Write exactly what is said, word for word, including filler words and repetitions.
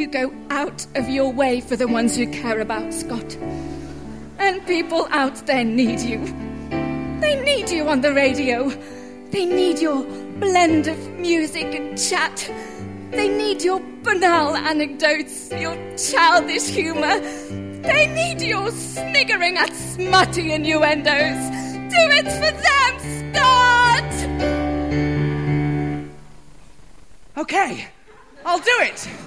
You go out of your way for the ones you care about, Scott. And people out there need you. They need you on the radio. They need your blend of music and chat. They need your banal anecdotes, your childish humour. They need your sniggering at smutty innuendos. Do it for them, Scott! Okay, I'll do it.